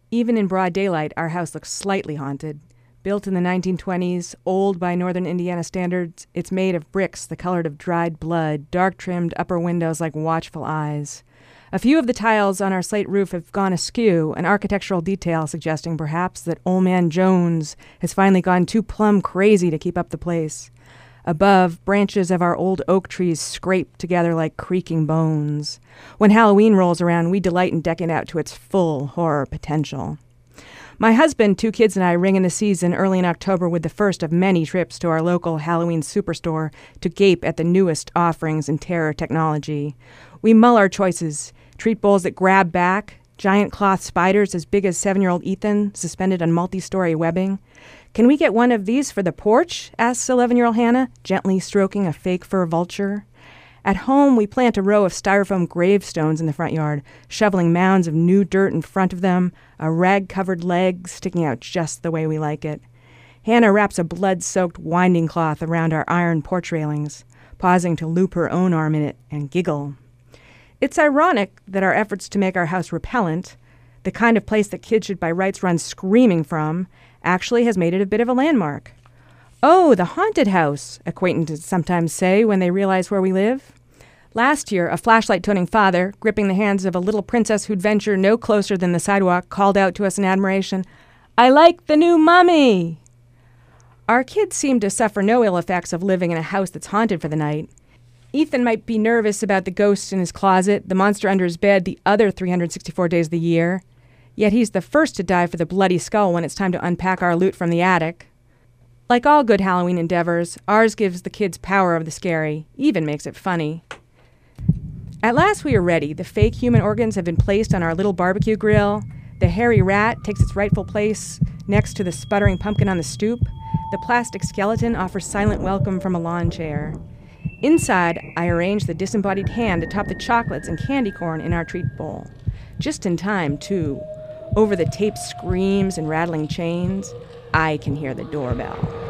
Even in broad daylight, our house looks slightly haunted. Built in the 1920s, old by northern Indiana standards, it's made of bricks the color of dried blood, dark-trimmed upper windows like watchful eyes. A few of the tiles on our slate roof have gone askew, an architectural detail suggesting perhaps that Old Man Jones has finally gone too plumb crazy to keep up the place. Above, branches of our old oak trees scrape together like creaking bones. When Halloween rolls around, we delight in decking it out to its full horror potential. My husband, 2 kids, and I ring in the season early in October with the first of many trips to our local Halloween superstore to gape at the newest offerings in terror technology. We mull our choices, treat bowls that grab back, giant cloth spiders as big as 7-year-old Ethan suspended on multi-story webbing. "Can we get one of these for the porch?" asks 11-year-old Hannah, gently stroking a fake fur vulture. At home, we plant a row of styrofoam gravestones in the front yard, shoveling mounds of new dirt in front of them, a rag-covered leg sticking out just the way we like it. Hannah wraps a blood-soaked winding cloth around our iron porch railings, pausing to loop her own arm in it and giggle. It's ironic that our efforts to make our house repellent, the kind of place that kids should by rights run screaming from, actually has made it a bit of a landmark. "Oh, the haunted house," acquaintances sometimes say when they realize where we live. Last year, a flashlight-toting father, gripping the hands of a little princess who'd venture no closer than the sidewalk, called out to us in admiration, "I like the new mummy!" Our kids seem to suffer no ill effects of living in a house that's haunted for the night. Ethan might be nervous about the ghost in his closet, the monster under his bed the other 364 days of the year. Yet he's the first to dive for the bloody skull when it's time to unpack our loot from the attic. Like all good Halloween endeavors, ours gives the kids power of the scary, even makes it funny. At last we are ready. The fake human organs have been placed on our little barbecue grill. The hairy rat takes its rightful place next to the sputtering pumpkin on the stoop. The plastic skeleton offers silent welcome from a lawn chair. Inside, I arrange the disembodied hand atop the chocolates and candy corn in our treat bowl. Just in time, too. Over the taped screams and rattling chains, I can hear the doorbell.